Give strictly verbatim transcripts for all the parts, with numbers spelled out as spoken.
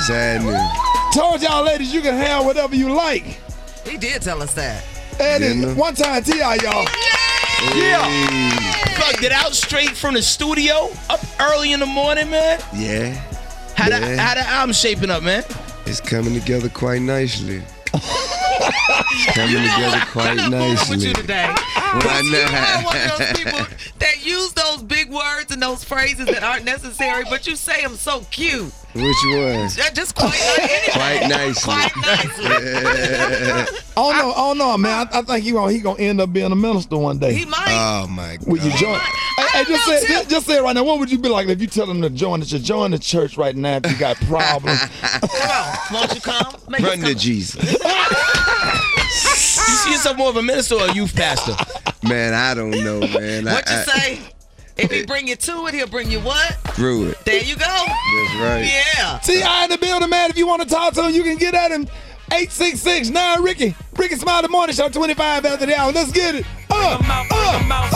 happening? Told y'all ladies you can have whatever you like. He did tell us that. And then one time, T I, y'all. Yeah. Plugged it out straight from the studio, up early in the morning, man. Yeah. How yeah. the how the album shaping up, man? It's coming together quite nicely. It's coming together quite I'm not nicely. with you today. Why You are not? one of those people that use those big words and those phrases that aren't necessary, but you say them so cute. Which one? Just quite nice. Quite nicely. Quite nicely. I don't know, I don't know, man. I, I think he gonna he gonna end up being a minister one day. He might. Oh my God. Would you join? Hey, hey, just say just, just say it right now. What would you be like if you tell him to join the church? Join the church right now if you got problems. Come on, won't you come? Make Run us to come. Jesus. You see yourself more of a minister or a youth pastor? Man, I don't know, man. What I, you I, say? If he bring you to it, he'll bring you what? Through it. There you go. That's right. Yeah. T I in the building, man. If you want to talk to him, you can get at him. eight six six nine Ricky. Ricky Smiley Morning Show, twenty-five after the hour. Let's get it. Uh, uh, uh.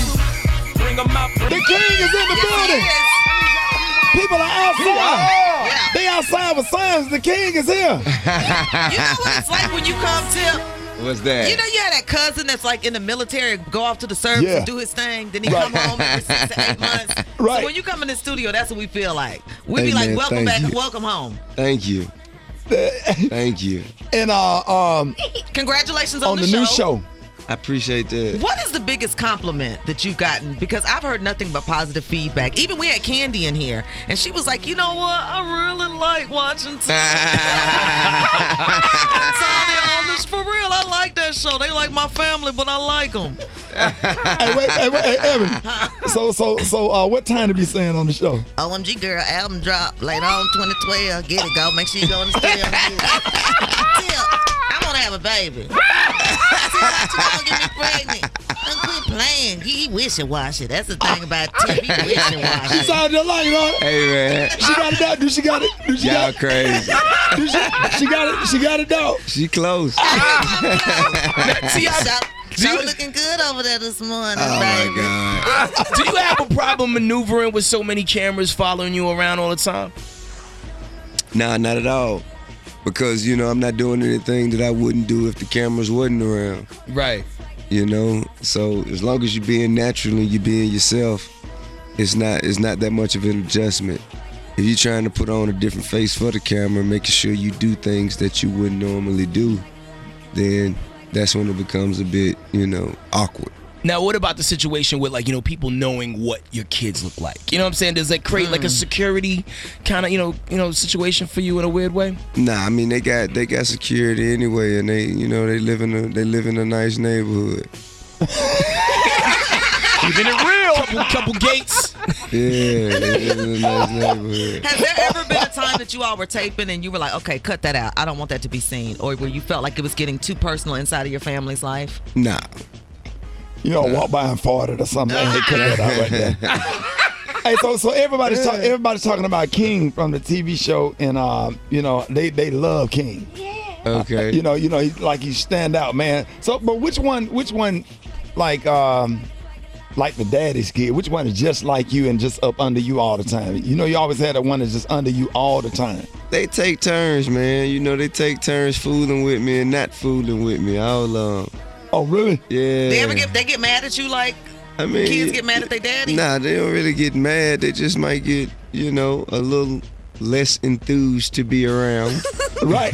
The king is in the building. People are outside. Yeah. They outside with signs. The king is here. You know what it's like when you come to, What's that? you know you had that cousin that's like in the military, go off to the service Yeah. and do his thing, then he Right. come home every six to eight months. Right. So when you come in the studio, that's what we feel like. We Hey, be like, man, welcome thank back, you. welcome home. Thank you. Thank you. And uh, um, Congratulations on, on the new show. I appreciate that. What is the biggest compliment that you've gotten? Because I've heard nothing but positive feedback. Even we had Candy in here, and she was like, you know what? I really like watching Tony on this. For real, I like that show. They like my family, but I like them. Hey, wait, hey, wait, hey, Evan. So, so, so, uh, what time to be saying on the show? O M G girl, album drop later on twenty twelve. Get it, go. Make sure you go in the studio. and get it. Tip, I want to have a baby. Tip, you gonna get me pregnant. Don't quit playing. He, he wishy-washy. That's the thing about Tip. He She wishy-washy. sounded just like her. Hey, man. She got it dog. Do she got it? Do she Y'all got it? crazy. Do she, she got it. She got it dog. She close. See, I, So looking good over there this morning, Oh, baby. my God. do you have a problem maneuvering with so many cameras following you around all the time? Nah, not at all. Because, you know, I'm not doing anything that I wouldn't do if the cameras wasn't around. Right. You know? So as long as you're being natural and you're being yourself, it's not it's not that much of an adjustment. If you're trying to put on a different face for the camera, making sure you do things that you wouldn't normally do, then that's when it becomes a bit, you know, awkward. Now, what about the situation with, like, you know, people knowing what your kids look like? You know what I'm saying? Does that create like a security kind of, you know, you know, situation for you in a weird way? Nah, I mean they got they got security anyway, and they you know they live in a they live in a nice neighborhood. Keeping it real. Couple, couple gates. Yeah, they live in a nice neighborhood. Has there ever been a time that you all were taping and you were like, okay, cut that out. I don't want that to be seen. Or where you felt like it was getting too personal inside of your family's life? Nah. You know, walk by and farted or something. Hey, cut that out right there. Hey, so so everybody's talk, everybody's talking about King from the T V show, and uh, you know they they love King. Okay. You know, you know, he, like he stand out, man. So, but which one, which one, like um, like the daddy's kid? Which one is just like you and just up under you all the time? You know, you always had a one that's just under you all the time. They take turns, man. You know, they take turns fooling with me and not fooling with me all along. Oh, really? Yeah. They ever get they get mad at you like I mean, kids get mad at their daddy? Nah, they don't really get mad. They just might get, you know, a little less enthused to be around. Right.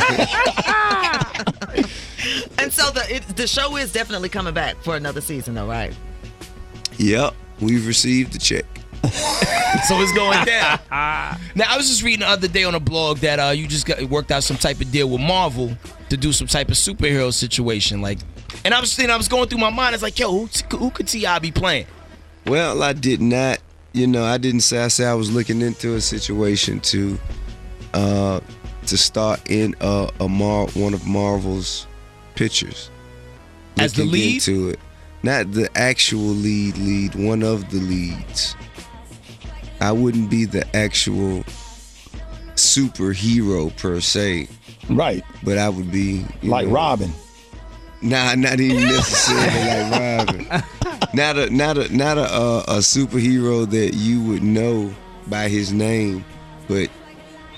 And so the it, the show is definitely coming back for another season, though, right? Yep, we've received the check. So it's going down. Now, I was just reading the other day on a blog that uh, you just got worked out some type of deal with Marvel to do some type of superhero situation, like. And I was thinking, I was going through my mind. It's like, yo, who, who could T I be playing? Well, I did not. You know, I didn't say. I said I was looking into a situation to, uh, to start in a, a Mar- one of Marvel's pictures. As the Looking lead? into it, not the actual lead. Lead one of the leads. I wouldn't be the actual superhero per se. Right. But I would be like know, Robin. Nah, not even necessarily like Robin. Not a not a not a, a a superhero that you would know by his name, but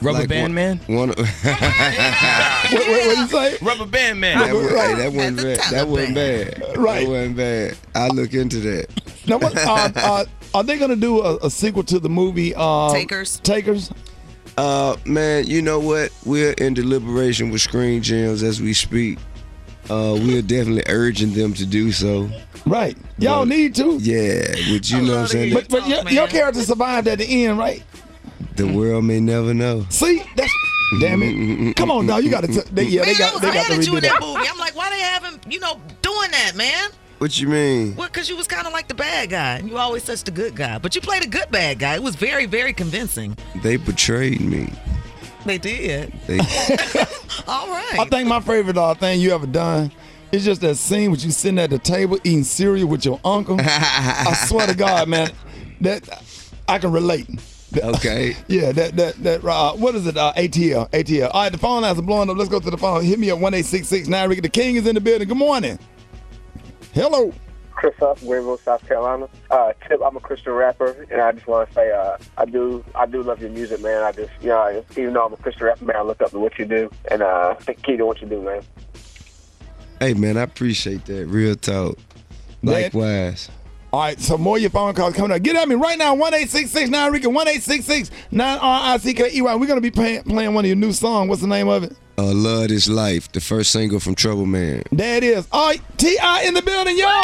Rubber like Band one, Man? One, What, what, what you say? Rubber Band Man. that, was, Right. hey, that wasn't At the bad. That wasn't Taliban. bad. Right. That wasn't bad. I look into that. Now, what, uh, uh, are they gonna do a, a sequel to the movie uh, Takers? Takers? Uh, man, you know what? We're in deliberation with Screen Gems as we speak. Uh, we're definitely urging them to do so. Right. Y'all But- need to. Yeah, but you I know what love I'm to saying? hear But but Talk, your, man. your character survived at the end, right? The world may never know. See, that's damn it. Come on, dog. You got to. They, yeah, Man, they got. I was They got mad to at you redo in that that. movie. I'm like, why they haven't, you know, doing that, man? What you mean? Well, because you was kind of like the bad guy. And you always such the good guy. But you played a good bad guy. It was very, very convincing. They betrayed me. They did. They, All right. I think my favorite uh, thing you ever done is just that scene with you sitting at the table eating cereal with your uncle. I swear to God, man, that I can relate. okay. Yeah, that that that. Uh, what is it? Uh, A T L. A T L. All right, the phone lines are blowing up. Let's go to the phone. Hit me at one eight six six nine Ricky. The King is in the building. Good morning. Hello. Chris Huff, Greenville, South Carolina. Uh, Tip, I'm a Christian rapper, and I just want to say uh, I do I do love your music, man. I just, you know, even though I'm a Christian rapper, man, I look up to what you do, and uh, keep doing what you do, man. Hey, man, I appreciate that. Real talk. Likewise. All right, so more of your phone calls coming up. Get at me right now, one eight six six nine Ricky, one eight six six nine R I C K E Y. We're going to be playing, playing one of your new songs. What's the name of it? Uh, Love This Life, the first single from Trouble Man. There it is. All right, T I in the building, yo.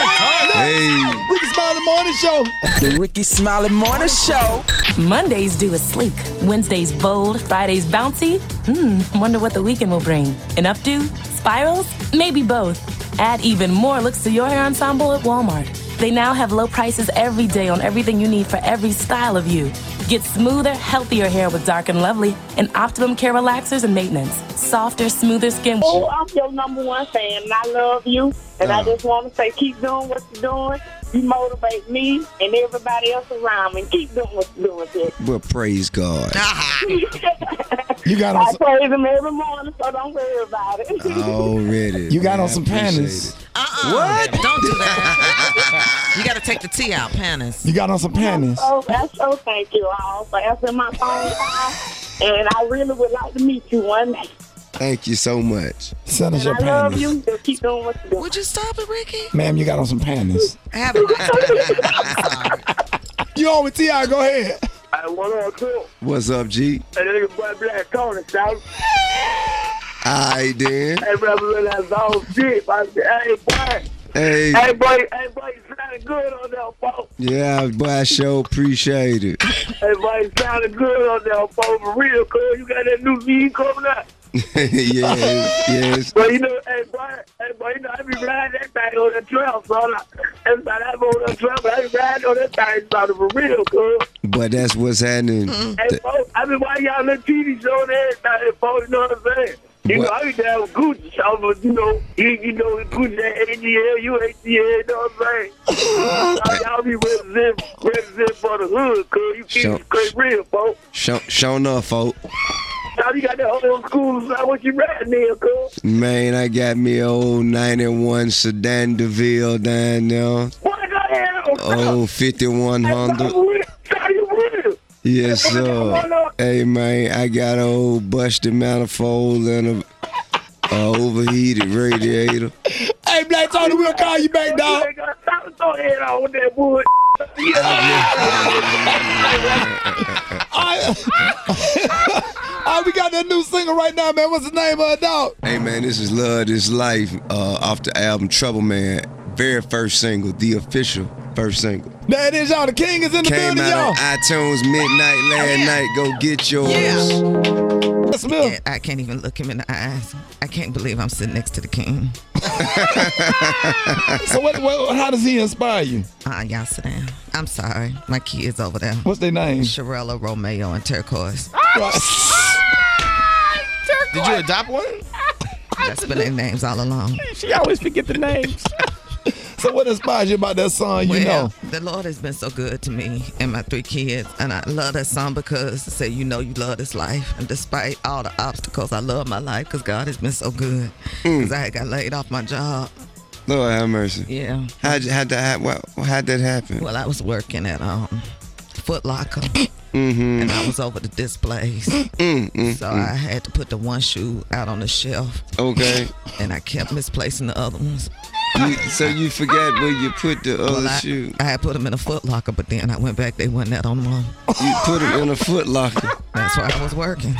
Hey. Ricky Smiley Morning Show. The Ricky Smiley Morning Show. Mondays do a sleek, Wednesdays bold, Fridays bouncy. Hmm, wonder what the weekend will bring. An updo? Spirals? Maybe both. Add even more looks to your hair ensemble at Walmart. They now have low prices every day on everything you need for every style of you. Get smoother, healthier hair with Dark and Lovely and Optimum Care Relaxers and Maintenance. Softer, smoother skin. Oh, I'm your number one fan, and I love you. And I Oh. just want to say, keep doing what you're doing. You motivate me and everybody else around me. Keep doing what you're doing, kid. Well, praise God. You got I on some, praise him every morning, so don't worry about it. Already. you got Man, on I some appreciate panties. it. Uh-uh. What? Don't do that. You got to take the T out, panties. You got on some panties. Oh, that's so thank you all for answering my phone call. And I really would like to meet you one day. Thank you so much. Send us And your I love panties. you. Just keep doing what you're doing. Would you stop it, Ricky? Ma'am, you got on some panties. Have a nice day. I'm sorry. You on with T I, go ahead. I want to too. What's up, G? And then your boy Black Tony, South. All right, then. Hey, brother, that's all shit. I said, hey, boy. Hey. Hey, boy, hey, boy, you sounding good on that phone. Yeah, boy, I sure appreciate it. Hey, boy, you sounding good on that phone for real, cuz you got that new C D coming out. yes, yes. But you know, hey boy, hey boy, you know, I be riding that thing on the trail, so like, every time I'm on the trail, I be riding on that thing, about it for real, cuz. But that's what's happening. Hey, folks, I be watching y'all little T V show and everything, folks, you know what I'm saying? You What? know, I be down with Gucci, so, but you know, you, you know, Gucci, A G L, you A T L, you know what I'm saying? So y'all be representing, representing for the hood, cuz you keep Sure. it straight real, folks. Show, show enough, folk. Now you got that old school, so what you riding there, cuz? Man, I got me a old ninety-one Sedan DeVille down there. What I got here? Oh, fifty-one Honda. How you real? Yes, sir. Hey, man, I got an old busted manifold and a, a overheated radiator. Hey, Black Tony, we'll call you back, dog. Stop throwing head on with that bull. All right, we got that new single right now, man. What's the name of it, dog? Hey, man, this is Love This Life uh, off the album Trouble Man. Very first single, the official first single. There it is, y'all. The King is in the Came building, out y'all. on iTunes midnight last night. Go get yours. Yeah. Smith. Yeah, I can't even look him in the eyes. I can't believe I'm sitting next to the king. So what, what, how does he inspire you? Uh, y'all sit down. I'm sorry. My kids over there. What's their name? Sharella, Romeo, and Turquoise. Did you adopt one? That's been their names all along. She always forget the names. So what inspires you about that song, you Well, know? the Lord has been so good to me and my three kids. And I love that song because it say, you know you love this life. And despite all the obstacles, I love my life because God has been so good. Because I got laid off my job. Lord have mercy. Yeah. How'd, how'd, that, how, how'd that happen? Well, I was working at um, Foot Locker. Mm-hmm. And I was over the displays. Mm-hmm. So I had to put the one shoe out on the shelf. Okay. And I kept misplacing the other ones. You, so you forgot where you put the other Well, I, shoe. I had put them in a Foot Locker, but then I went back. They wasn't that on them. You put them in a Foot Locker. That's why I was working.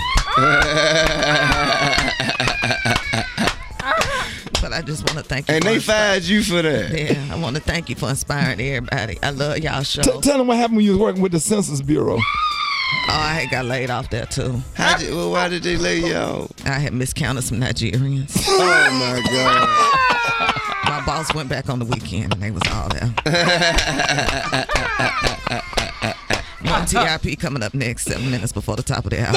But I just want to thank you. And for they inspi- fired you for that. Yeah, I want to thank you for inspiring everybody. I love y'all show. T- tell them what happened when you was working with the Census Bureau. Oh, I had got laid off there too. How did, well, why did they lay you off? I had miscounted some Nigerians. Oh my God. My boss went back on the weekend and they was all there. One T I P coming up next, seven minutes before the top of the hour.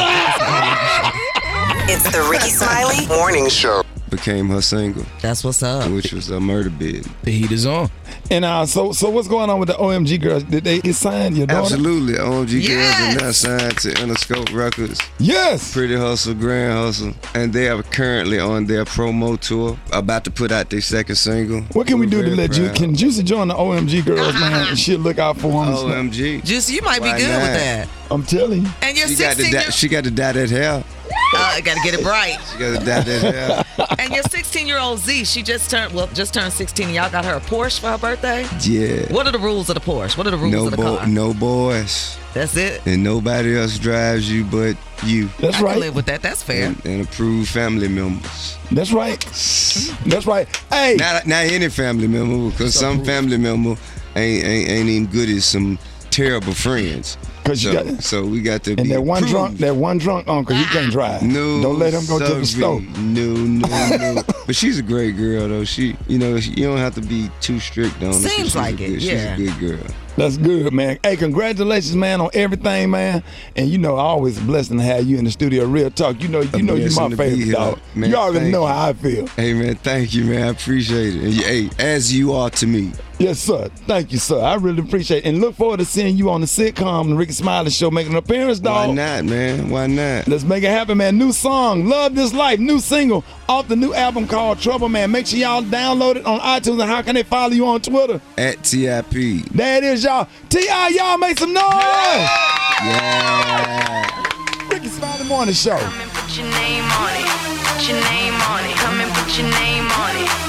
It's the Ricky Smiley Morning Show. Became her single. That's what's up. Which was a murder bid. The heat is on. And uh, so so what's going on with the O M G girls? Did they get signed? Your daughter? Absolutely. O M G Yes. girls are now signed to Interscope Records. Yes. Pretty Hustle, Grand Hustle. And they are currently on their promo tour. About to put out their second single. What can we We're do to very let you? proud. Can Juicy join the O M G girls, man? And she'll look out for them. O M G. Juicy, you might Why be good not? with that. I'm telling you. And you're She got, to sixteen. dye, year- she got to dye that hair. uh, I gotta get it bright. She got to dye that hair. And your sixteen-year-old Z, she just turned well, just turned sixteen. And y'all got her a Porsche for her birthday. Yeah. What are the rules of the Porsche? What are the rules No, of the bo- car? no boys. That's it. And nobody else drives you but you. That's I can right. live with that. That's fair. And, and approved family members. That's right. That's right. Hey. Not, not any family member, because some family member ain't, ain't ain't even good as some terrible friends. Cause you So, got, so we got to and be that one approved. drunk, that one drunk uncle, he can't drive. No, Don't let him go to the sorry. store. No, no, no. But she's a great girl, though. She, you know, she, you don't have to be too strict on her. 'cause Seems she's like a it, good, yeah. She's a good girl. That's good, man. Hey, congratulations, man, on everything, man. And you know, always a blessing to have you in the studio. Real talk. You know, you A know, you're my blessing to be favorite here, dog. man. You already Thank know you. how I feel. Hey, man, thank you, man. I appreciate it. And you, hey, as you are to me. Yes, sir. Thank you, sir. I really appreciate it. And look forward to seeing you on the sitcom, The Ricky Smiley Show, making an appearance, dog. Why not, man? Why not? Let's make it happen, man. New song, Love This Life, new single off the new album called Trouble, man. Make sure y'all download it on iTunes. And how can they follow you on Twitter? At T I P. There it is, y'all. T I, y'all make some noise. Yeah. Ricky Smiley Morning Show. Come and put your name on it. Put your name on it. Come and put your name on it.